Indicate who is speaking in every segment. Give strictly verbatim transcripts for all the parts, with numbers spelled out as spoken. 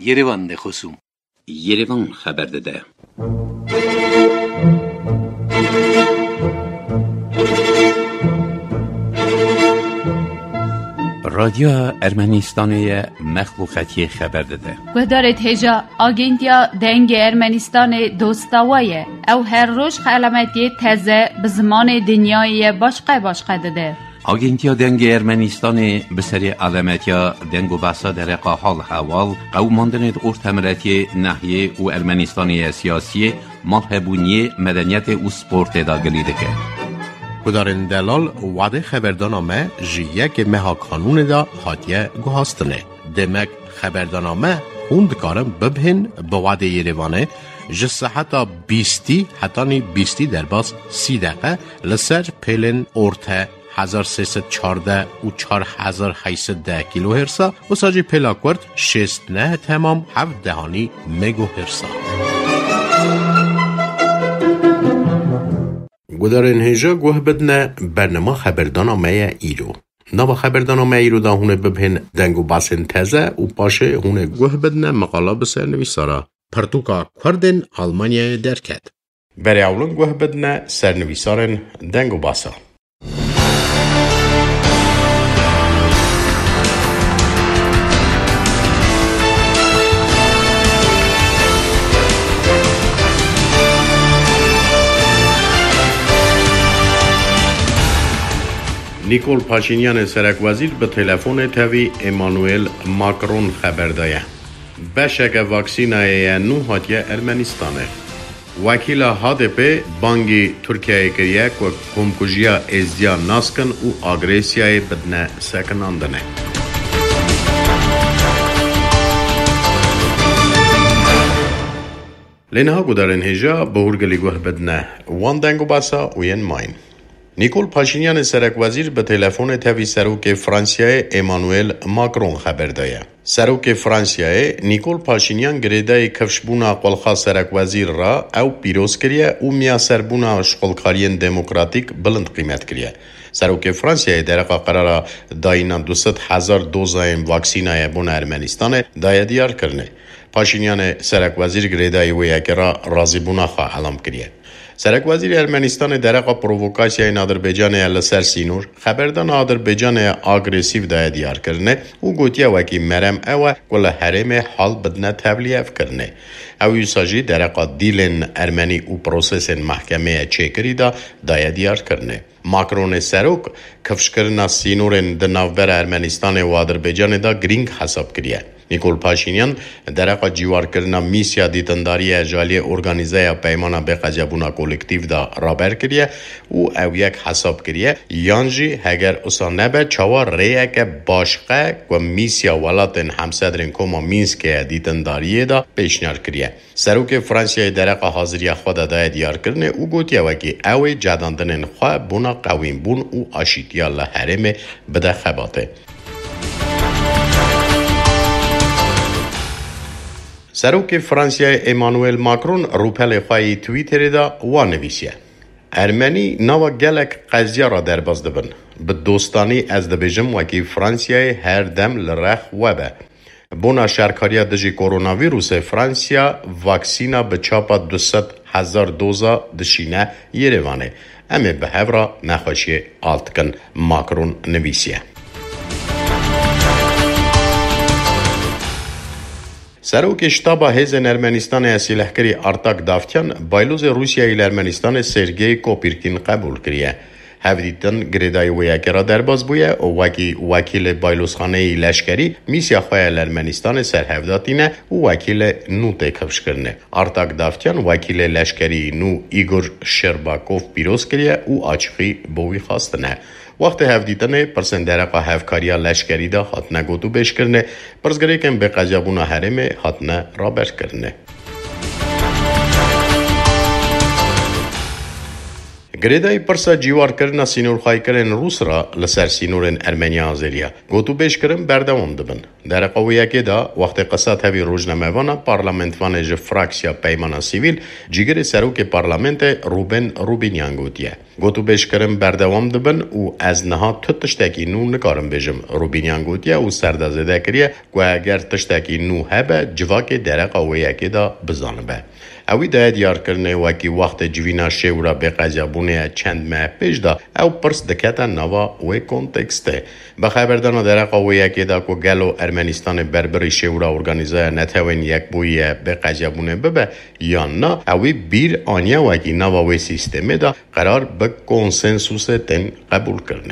Speaker 1: Yerevan de خصوم
Speaker 2: Yerevan خبر داده. رادیو ارمنستان مخلوقاتی خبر داده.
Speaker 3: و دارد هجا آگنتیا دنگ ارمنستان دوستاویه او هر روز علامتی تازه به زمان دنیای باشقه باشقه داده.
Speaker 2: آگنتیا دنگ ارمنستان به سری علامتیا دنگ و بحثا در حال حوال قوماندن ارتمرتی نحیه و ارمنستانی سیاسی مالهبونی مدنیت و سپورت داگلیده که
Speaker 4: کدارن دلال وعده خبردانامه جیه که مها کانون دا حاتیه گوهاستنه. دمک خبردانامه خوند کارم ببهن به وعده یریوانه جسه حتی بیستی حتی نی بیستی در باز سی دقیقه لسر پیلن ارته هزار سیصد چارده و چار هزار هیصد ده کیلو هرسا و ساجی پیلاکورد شست نه تمام هفت دهانی مگو هرسا. گودارن هجا گوه بدنه برنامه خبردانامه ایرو. نوا خبردانامه ایرو دا هونه ببهن دنگو باسن تزه و پاشه هونه گوه بدنه مقالا بسر نویسارا. پرتوکا کردن آلمانیا درکت. بری اولون گوه بدنه سر نویسارن دنگو باسا. نیکول پاشینیان سرک وزیر به تلفن تاوی ایمانوئل ماکرون خبر داده. بشک واکسینای نو هاتیه ارمنستانه. وکیل هادپه بانگی ترکیه کریه که کمکوژیا ازدیا ناسکن و آگریسیای بدنه سکناندنه. لینها گودارن هجا به هرگلی گوه بدنه وان دنگو باسا و ین ماین. نیکول پاشینیان سرک وزیر به تلفن تاوی سروک فرانسیای ایمانوئل ماکرون خبر داده. سروک فرانسیای نیکول پاشینیان گریدای کفشبونا قلخا سرک وزیر را او پیروز کریه و میاسربونا شغلکارین دموکراتیک بلند قیمت کریه. سروک فرانسیای درقا قرار داینا دوست هزار دوزایم واکسینای بون ارمنستان دای دیار کرنه. پاشینیان سرک وزیر گریدای ویاک را رازی بونا خواه علام کریه. سرک وزیر ارمنستان درقا پرووکاسیای آذربایجان لسر سینور خبردان آذربایجان آگریسیو دای دیار کرنه و گوتیه وکی مرم او کل حرم حال بدنه تبلیف کرنه. او یوساجی درقا دیلن ارمنی و پروسس محکمه چیکری دا دای دیار کرنه. ماکرون سروک کفش کرنا سینورن دناوبر ارمنستان و آذربایجان دا گرینگ حساب کریه. نیکول پاشینیان درقا جیوار کرنا میسیا دیتنداری اجالی ارگانیزه پیمانا بقجبونا کولکتیو دا رابر کریه و او یک حساب کریه یانجی هگر اصا نبه چوار ریه که باشقه و میسیا ولاتن همسدرین کما مینسکه دیتنداری دا پیشنیار کریه. سروک فرانسیای درقا حاضری خود دای دیار کرنه او گوتیه وکی اوی جداندن خواه بونا قویم بون و آشیتیا لحرم بده خباته. سروک فرانسیای ایمانوئل ماکرون روپل خواهی تویتر دا وان نویسیه. ارمنی نوا گلک قضیه را در باز دبن. به دوستانی از دبیجم وکی فرانسیای هر دم لرخ وبه. بونا شرکاریا دجی کورونا ویروس فرانسیا واکسینا به چاپا دوست هزار دوزا دشینه یریوانه. امی به هفرا نخوشی آلتکن ماکرون نویسیه. سروک شتاب هیزن ارمنستان اسیلحکری ارتاک دافتیان بایلوز روسیای ارمنستان سرگی کوپیرکین قبول کریه. هفدیتن گریدای ویاکی را در باز بویه و وکی وکیل بایلوزخانه لشکری میسیا خواه ارمنستان سرهفداتینه و وکیل نو تکفش کرنه. ارتاک دافتیان وکیل لشکری نو ایگور شرباکوف پیروز کریه و آچخی بوی خواستنه. وقت هفدیتن پرسندرقا هفکاریا لشکری دا حتنه گوتو بیش کرنه پرسگره کم به قجابونا حرم حتنه را بر کرنه. گریدای پرسا جیوار کرنا سینور خای کرن روس را لسر سینورن ارمنیا آزریا گوتو بیش کرن بردوام دبن. در قویه که دا وقت قصات هوی روزنامه وانا پارلمنت وانه ج فراکسیا پیمانا سیویل جیگر سروک پارلمنت روبن روبینیان گوتیه. گوتو بیش کرن بردوام دبن و از نها تو تشتاکی نو نکارم بیجم روبینیان گوتیه و سردازده کریه که اگر تشتاکی نو هبه جواک در قویه که دا بزانه به. اوی دا دیار کرنه وکی وقت جوینا شیورا به قضیابونه چند ماه پیش دا او پرس دکتا نوا و کنتکسته. بخبردان در قویه که دا که گلو ارمنستان بربری شیورا ارگانیزای نتوین یک بویه به قضیابونه ببه یا نه اوی بیر آنیا وکی نوا و سیستمه دا قرار به کنسنسوس تن قبول کرنه.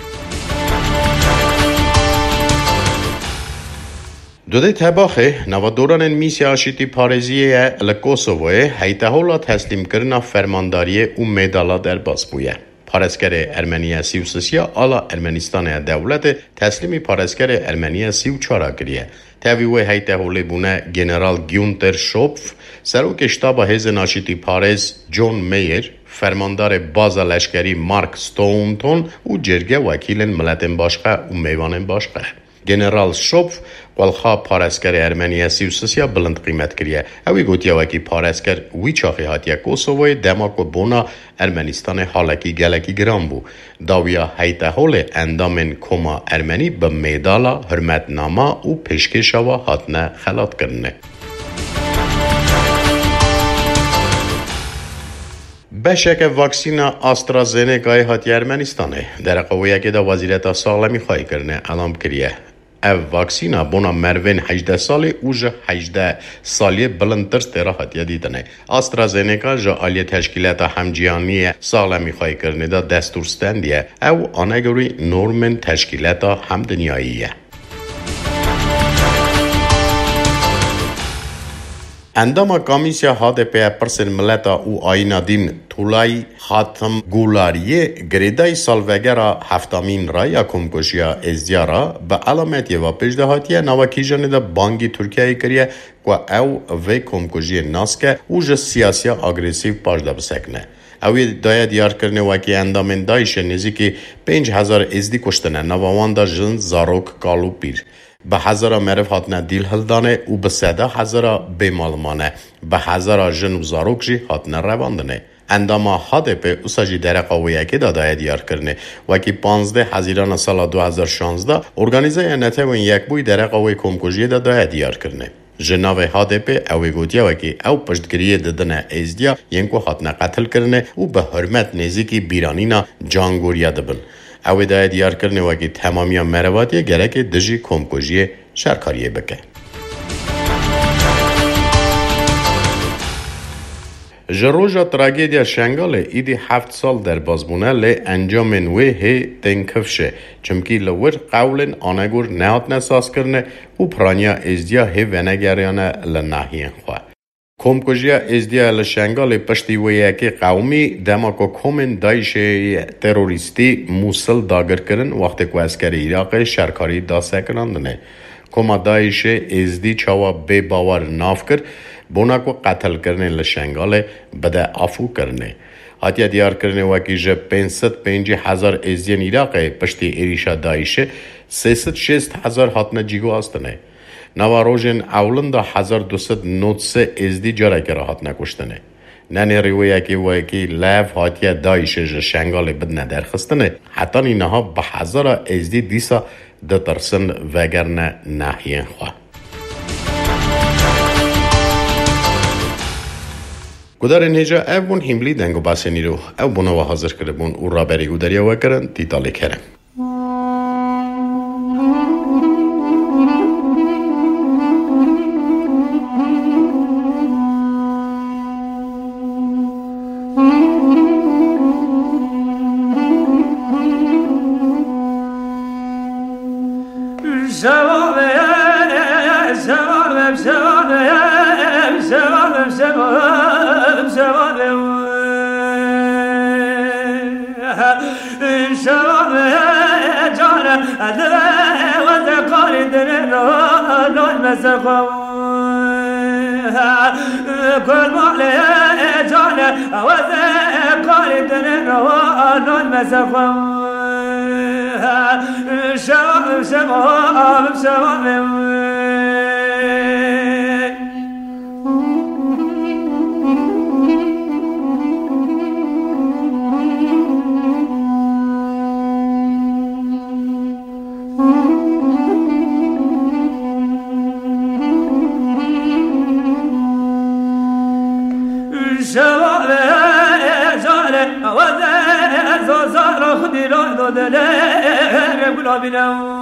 Speaker 4: دوده تباخه نوادوران میسی آشیتی پارزیه لکوسووه هیتهولا تسلیم کرنا فرمانداری و میدالا در باز بویه. پارسکر ارمنیا سی و سسیا آلا ارمنستان دولت تسلیمی پارسکر ارمنیا سی و چارا کریه. تاویوه هیتهوله بونه گنرال گیونتر شوپف سروک شتاب هزن آشیتی پارز جون میر فرماندار باز لشکری مارک ستونتون و جرگه وکیل ملت باشقه و میوان باشقه. گنرال شوپف والخا پارسکر ارمنیا سی و سسیا بلند قیمت کریه. اوی گوتیا وکی پارسکر وی چاقی هاتیا کوسووی دماغ و بونا ارمنستان حالکی گلکی گرام بو. داویا هیته هول اندامن کما ارمنی به میدالا حرمت ناما و پیشکشاوا هاتنه خلات کرنه. بشک واکسین آسترازنکای هاتی ارمنستانه در قویه که دا وزیرت سالمی خواهی کرنه علام کریه. او واکسینا بونا مروین هجده سالی او جه هجده سالی بلندتر سترا هاتیه دیدنه. آسترازنکا جه آلی تشکیلات همجیانی سالمی خواهی کرنه دا دستورستندیه او آنگوری نورمن تشکیلات هم دنیاییه. اندام کمیسیا هاده پی پرسن ملتا او آینا دین طولای خاتم گولاریه گریدای سالوگرا هفتامین را یا کمکشیا ازدیارا به علامتی و پیشدهاتیه نواکیجانه دا بانگی ترکیه کریه و او وی کمکشی ناسکه او جه سیاسی اگریسیو پاشده بسکنه. اوی دایا دیار کرنه وکی اندامن دایش نزیکی پنج هزار ازدی کشتنه نووان دا جن زاروک کالو پیر. به هزارا مرف هاتنه دیل هلدانه و به سده هزارا بیمالمانه به هزارا جن و زاروک جی هاتنه رواندنه. انداما هاده په اوساجی در قویه که دادای دیار کرنه وکی پانزده هزیران سال دو هزار و شانزده ارگانیزه نتوین یک بوی در قوی کمکوژی دادای دیار کرنه. جناوی هاده په اوی گوتیا وکی او پشتگریه دادنه ازدیا ینکو هاتنه قتل کرنه و به حرمت نزیکی بیرانینا جانگوریا دبن. اوی دای دیار کرنه وکی تمامی مرواتی گرک دجی کمکوژی شرکاریه بکه. جروجا تراجدیا شنگاله ایدی هفت سال در بازبونه لی انجام نوی هی تنکفشه چمکی لور قولن آنگور نهات نساس کرنه و پرانیا ازدیا هی ونگریانه لناهین خواه. کمکوژیا ازدیا لشنگال پشتی ویاکی قومی دماکو کومن دایشه تروریستی موسل داگر کرن وقتی که اسکری عراق شرکاری داسته کرندنه. کما دایشه ازدی چاوا بے باور ناف کر بونا کو قتل کرنے لشنگال بده آفو کرنے. هاتیا دیار کرنے واکی جه پینصد پنج هزار ازدین عراق پشتی ایریشا دایشه سیصد شست هزار هاتنه جیگو آستنه. نوا روژن اولندا هزار دوست نوت سه ازدی جاره که را هاتنه کشتنه. ننه رویه که واکی لیف هاتیا دایشه جه شنگال بدنه درخستنه حتی اینها به هزار ازدی دیسا ده ترسن وگرنه نحیین خواه. گودار نهجا او بون هملی دنگو باسنی رو او بونو حاضر کرده بون او را بری گوداریا وکرن دیتالی کرن.
Speaker 1: كل مالي جانا وذكر مال دل روان مسخم شباب شباب شباب دلهم قلوبنا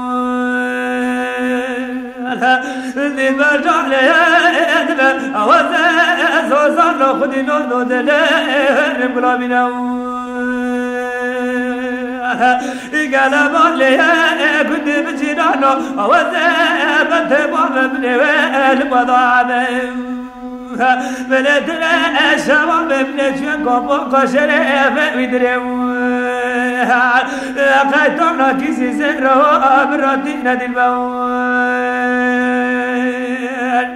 Speaker 1: اللي برجع لنا أوزان زوزان لو خدي نو دلهم قلوبنا قلب عليها كنت بجيرانو أوزان بنت بابا من البضاعة بلد الشباب من جنقب قشرة بيدرم قيتنا كيسي زهرة براتينا دلبان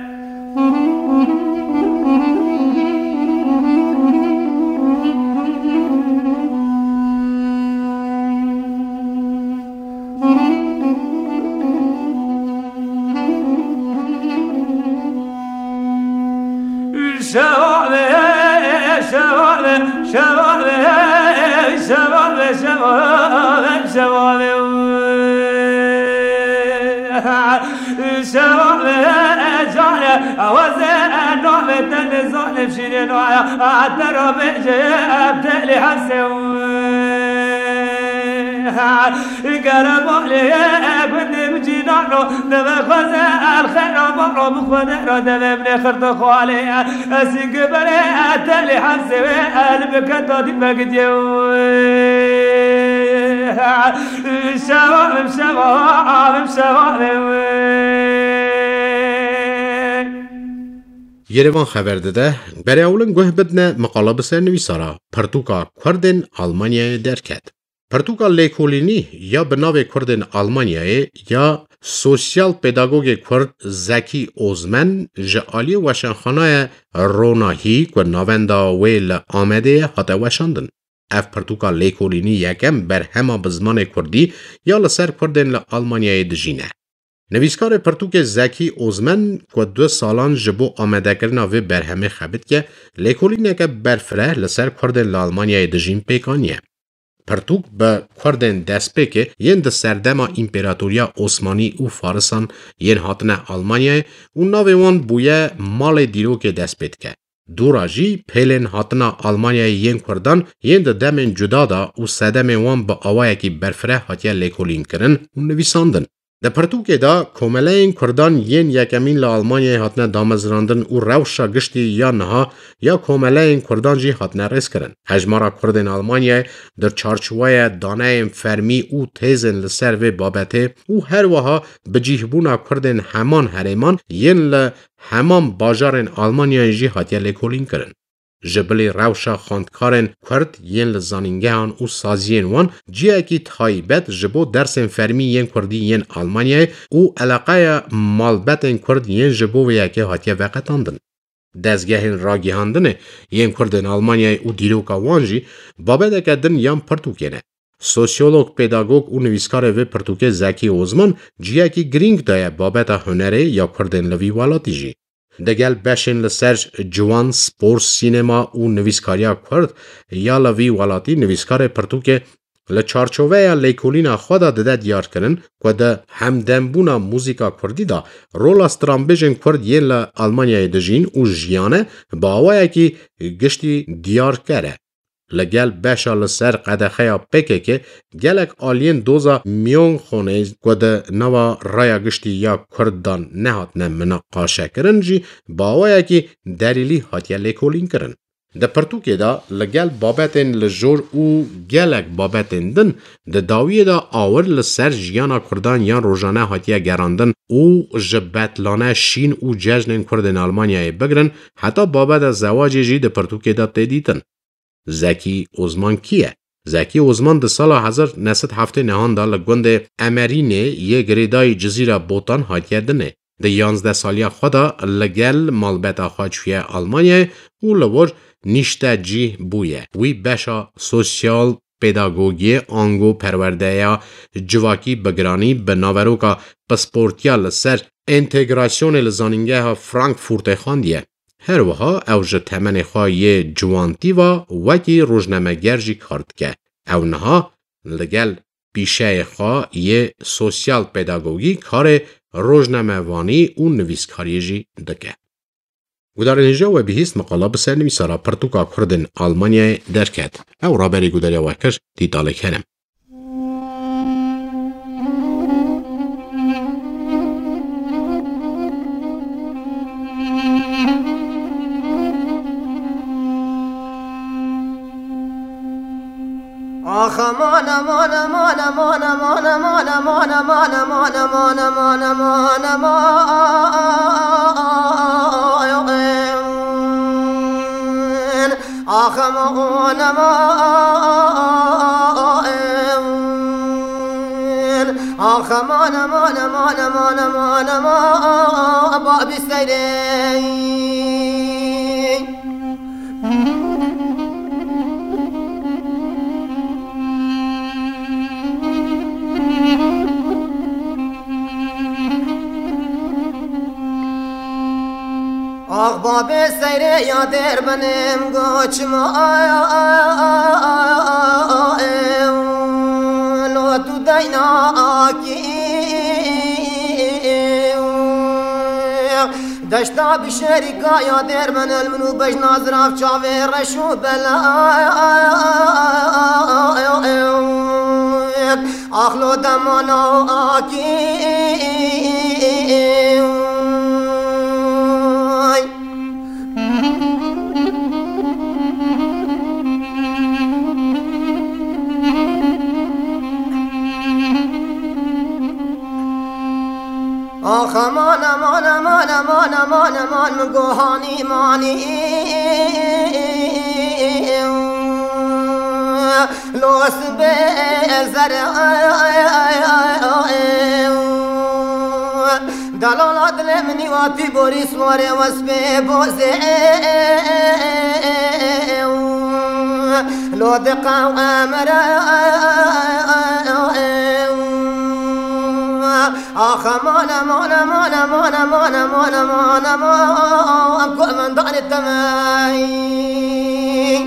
Speaker 1: شباب شباب شباب شباب شباب شباب شباب جانا وزن نوم تنزل بشيرين وعترو بجيب تلي حسن قلب عليه كنت بجينانو دم خوزة الخير ومرو بخودرو دم ابن خرط خوالي اسيق بري تلي حسي قلبك تودي بقديو شباب شباب شباب
Speaker 4: Երևան խաբերդը բերեաուլն գոհբդնե մقاله բսերնվիսարա Պորտուկա քորդեն Ալմանիայի դերքետ Պորտուկա լեքոլինի یا بناو کردن آلمانیای یا سوسیال پداگوگ کرد زکی اوزمن جعالی وشنخانه روناهی که نواندا ویل آمده حتی وشاندن. اف پرتوکا لیکولینی یکم بر همه بزمان کردی یا لسر کردن لآلمانیای دجینه. نویسکار پرتوک زکی اوزمن که دو سالان جبو آمده کرنا و بر همه خبت که لیکولینی که برفره لسر کردن لآلمانیای دجین پیکانیه. پرتوک به کردن دست پکه ین ده سردما امپراتوریا عثمانی و فارسان ین هاتنه آلمانیای و ناویوان بویه مال دیروک دست پتکه. دوراجی پیلن هاتنه آلمانیای ین کردن ین ده دمن جدا دا و سدم وان با آوائه کی برفره هاتیه لیکولین کرن و نویساندن. ده پرتوک دا کومله این کردان ین یکمین لآلمانیای هاتنه دامزراندن و روشا گشتی یا نها یا کومله این کردان جی هاتنه رس کرن. هجمارا کردن آلمانیای در چارچوای دانه فرمی و تیزن لسر و بابته و هر وها بجیهبونا کردن همان هریمان ین ل همان باجارن آلمانیای جی هاتیه لیکولین کرن. جبلی روشا خاندکارن کرد ین لزانینگهان و سازین وان جیه کی تایبت جبو درسن فرمی ین کردی ین آلمانیای و علاقه مالبتن کرد ین جبو و یکی هاتیه وقتاندن. دزگهن راگیهاندن ین کردن آلمانیای و دیروکا وانجی بابده کدن یان پرتوکینه. سوسیولوگ پداگوگ و نویسکار و پرتوک زکی اوزمان جیه کی گرینگ دایه بابده هنره یا کردن لوی والاتی جی. دگل بشن لسرج جوان سپورس سینما و نویسکاریا کرد یا لوی والاتی نویسکار پرتوک لچارچوه لیکولینا خدا دده دیار کرن که ده همدنبونا موزیکا کردی دا رول استرامبیجن کرد یه لآلمانیای دجین و جیانه با آوائه کی گشتی دیار کره. لگل بشا لسر قدخیا پکه که گلک آلین دوزا میون خونه که ده نوا رایا گشتی یا کردان نهات نمنا قاشه کرن جی باوائه که دلیلی هاتیا لیکولین کرن. ده پرتوکه دا لگل بابتن لجور و گلک بابتن دن ده داویه دا آور لسر جیانا کردان یا روزانه هاتیا گراندن و جبتلانه شین و ججن کردن آلمانیای بگرن حتی بابت زواجی جی ده پرتوکه دا تدیتن. زکی اوزمان کیه؟ زکی اوزمان ده سال هزار و نهصد و هفت نهان دا لگوند امرینه یه گریدای جزیره بوتان هاتیه دنه. ده یانزده سالیا خدا لگل مالبتا خواجوی آلمانیه و لور نیشته جی بویه وی بشا سوسیال پیداگوگی آنگو پرورده یا جواکی بگرانی به ناوروکا پسپورتیا لسر انتگراسیون لزانینگه ها فرانکفورت خاندیه. هر وها او جه تمن خواهی جوانتی و وکی روزنامه گرجی کرد که او نها لگل پیشه خواهی سوسیال پیداگوگی کار روزنامه وانی و نویسکاری جی دکه. و در اینجا و بهیست مقاله بسر نویسارا پرتوکا کردن آلمانیا درکت. او رابری گوداری وکش دیتاله کرم.
Speaker 5: آخ مانا مانا مانا مانا مانا مانا مانا مانا مانا مانا مانا مانا مانا آخ مانا مانا آخ مانا مانا مانا مانا مانا مانا بابي سيري آخ بابی سیره یا در بنم گوچ ما لو تو دینا آکی دشتا بشریکا یا در من المنو بش نازراف چاوی رشو بلا آخ لو دمانا آکی آخ مانا مانا مانا مانا مانا مانا گوهانی مانی لوس بزر دلال دل منی واتی بوریس واره وسبه بوزه لو دقا امره آخ مانا مانا مانا مانا مانا مانا مانا مانا كل من دار التماي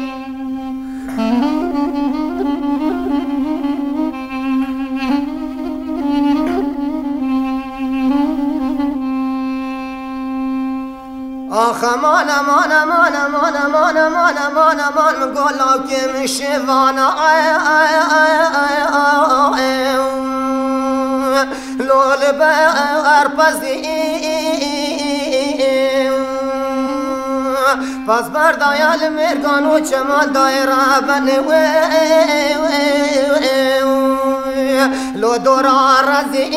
Speaker 5: آخ مانا مانا مانا مانا مانا مانا مانا مانا نقول لك مش فانا لول بار پسی پس بردایال مرگانو چمال دایره بنوی لو دورا رزی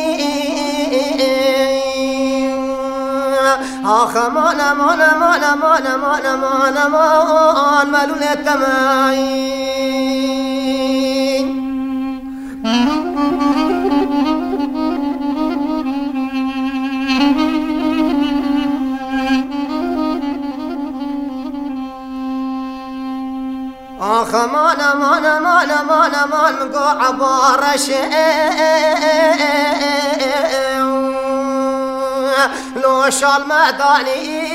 Speaker 5: آخ مانا مانا مانا مانا مانا مانا مانا ملول التماين آخ مانا مانا مانا مانا مانا مقو عبارش لو شال مداني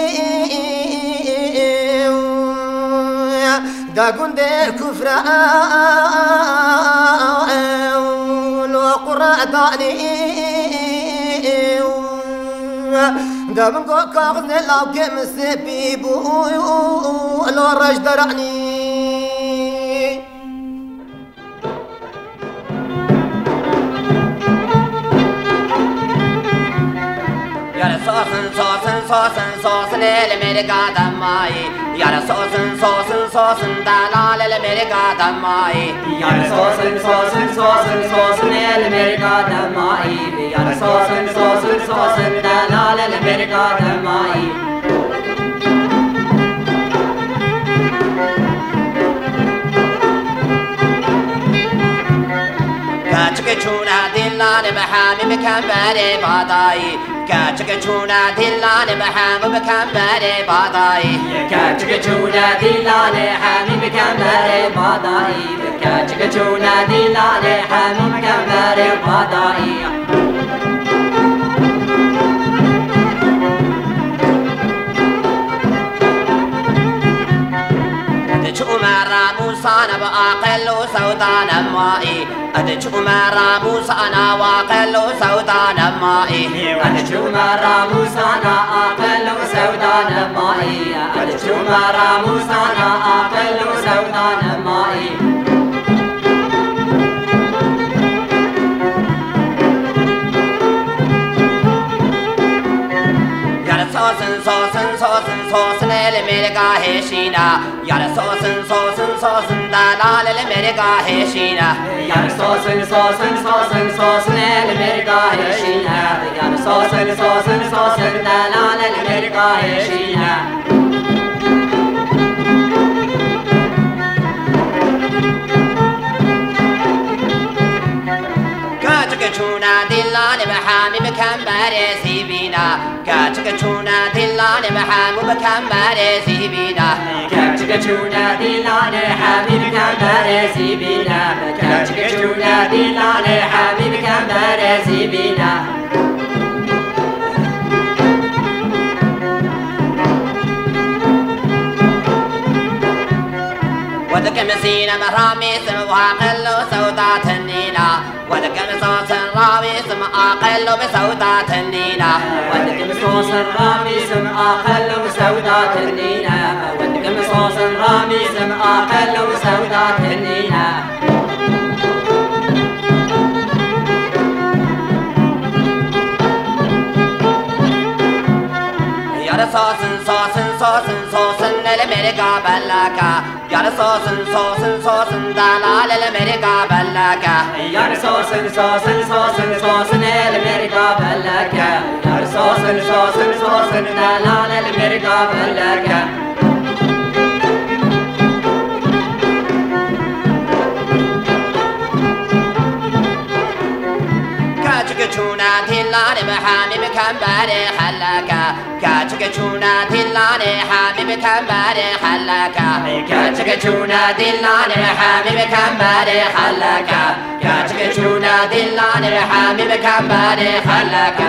Speaker 5: دا قندر كفر لو قرى داني دا من قو كاغذ لو كم سبيبو لو رج درعني
Speaker 6: Sosen, sosen, sosen, sosen, ele mereka damai. Yara sosen, sosen, sosen, dalal ele mereka damai. Yara sosen, sosen, sosen, sosen, ele mereka damai. Yara sosen, sosen, sosen, dalal ele mereka damai. Kachke chuna dil دلان محامي بكمبر باداي كاتشك چونا دلان محامي بكمبر باداي
Speaker 7: كاتشك چونا دلان حامي بكمبر باداي كاتشك چونا دلان حامي بكمبر باداي
Speaker 6: مرا موسانا بأقل سودانا مائي أدج مرا موسانا وأقل سودانا مائي
Speaker 7: أدج مرا موسانا أقل سودانا مائي أدج مرا موسانا أقل سودانا مائي
Speaker 6: Sosen sosen sosen sosen ele mere gahe shina yar sosen sosen sosen dalal ele mere gahe shina
Speaker 7: yar sosen sosen sosen sosen ele mere gahe shina yar sosen sosen sosen dalal ele mere gahe shina
Speaker 6: chuna dillane mahami bekambare sibina kachka chuna dillane mahamu bekambare sibina
Speaker 7: kachka chuna dillane hami bekambare sibina kachka chuna dillane hami bekambare sibina
Speaker 6: ودكم سينا مرامي سم وعقل سودات النينا ودكم صوص الرامي سم أقل بسودات النينا
Speaker 7: ودكم صوص الرامي سم أقل بسودات النينا ودكم صوص الرامي سم أقل بسودات النينا
Speaker 6: يا صوصن صوصن صوصن صوصن المرقا بلاكا يا صوصن صوصن صوصن دلال المرقا بلاكا
Speaker 7: يا صوصن صوصن صوصن صوصن المرقا بلاكا يا صوصن صوصن صوصن دلال المرقا بلاكا
Speaker 6: chuna dillane mahami bekambare halaka kachka chuna dillane hami bekambare halaka
Speaker 7: kachka chuna dillane hami bekambare halaka kachka chuna dillane hami bekambare halaka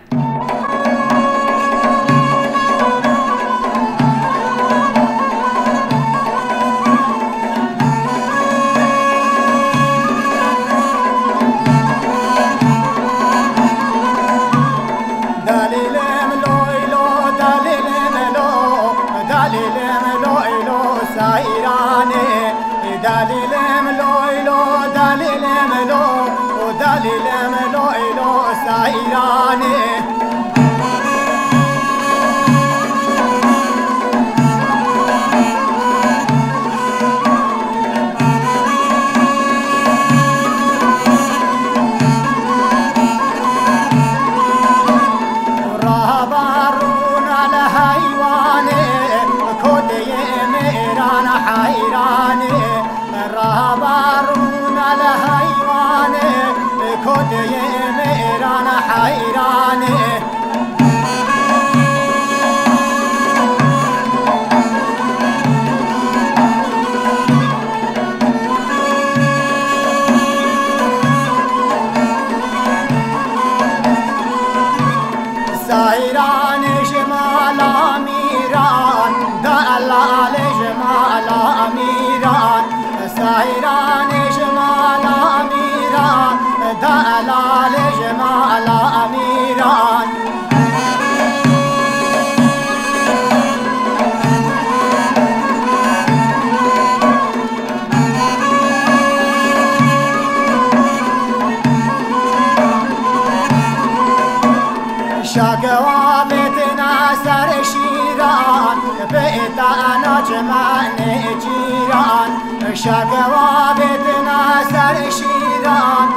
Speaker 8: شقوابتنا سر شیران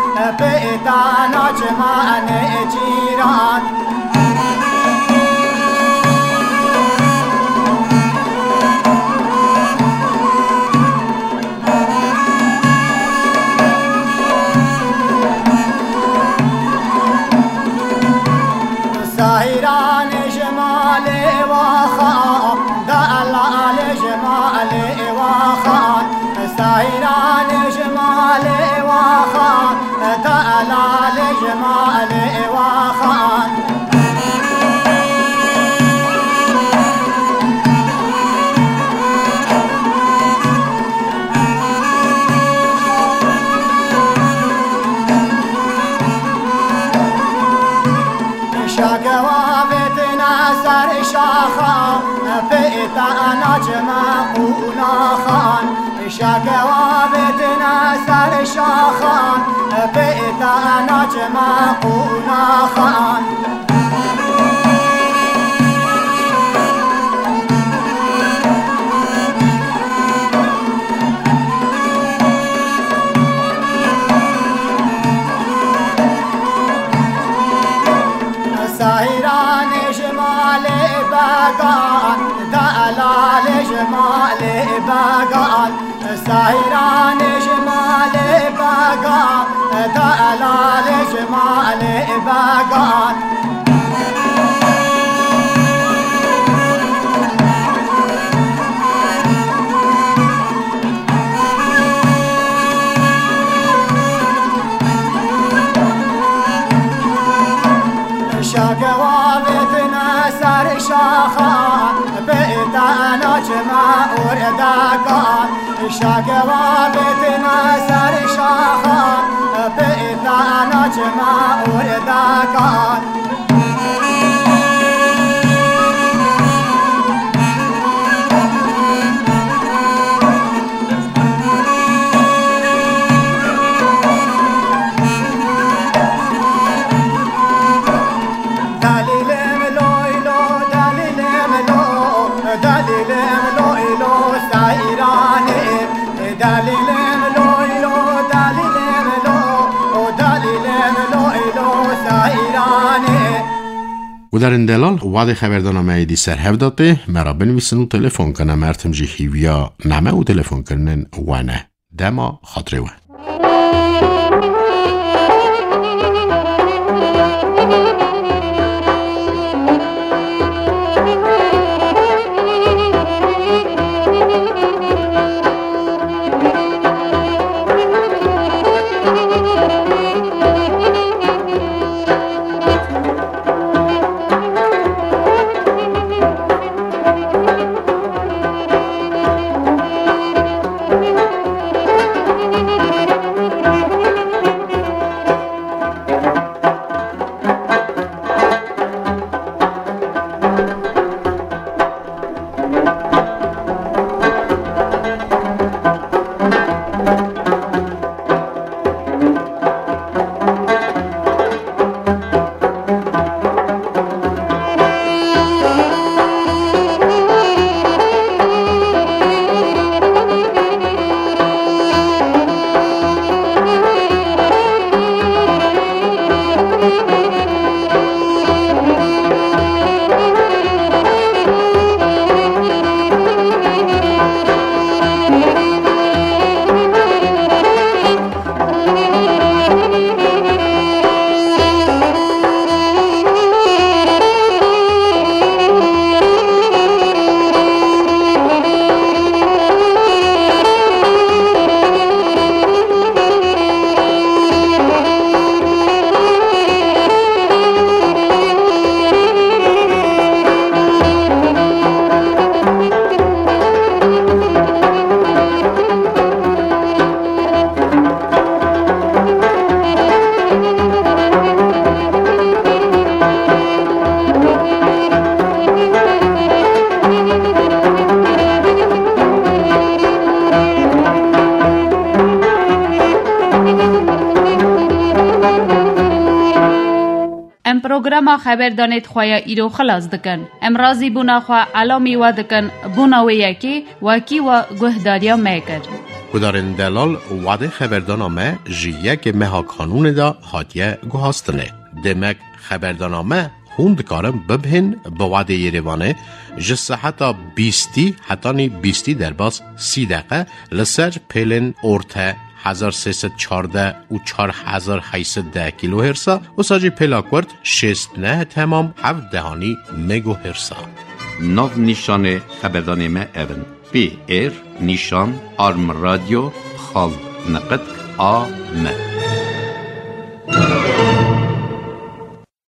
Speaker 8: پیدانا جمان جیران واخان شاقوابتنا سر شاخان بيتانا جمعونا خان شاقوابتنا سر شاخان بيتانا جمعونا خان سايران جمال باقان دلال جمال باقان سايران جمال باقان دلال جمال باقان شاقوابتنا سر شاخان بيتانا جمع ورداقان شاقوابتنا سر شاخان بيتانا جمع ورداقان
Speaker 4: و در این دلال وعده خبردانامه ایدی سر هفداته مرا بنویسن و تلفن کنه مرتم جی هیویا نمه و تلفن کنن وانه دما خاطره وان
Speaker 3: پروگرام خبر دانید خواه ایرو خلاص دکن. امرازی بونا خواه علامی و دکن بونا و یکی وکی و گهداریا میکر.
Speaker 4: و در این دلال وعده خبردانامه جی یک مها کانون دا حادیه گوهاستنه. دمک خبردانامه هوند کارم ببهن به وعده یریوانه جسه حتی بیستی حتی نی بیستی در باز سی دقیقه لسر پیلن ارته هزار سیصد چارده و چار هزار هیصد ده کیلو هرسا و ساجی پلاکورد شست نه تمام هفت دهانی مگو هرسا.
Speaker 2: نو نشان خبردانامه اون پی ایر نشان آرم رادیو خال نقد آ م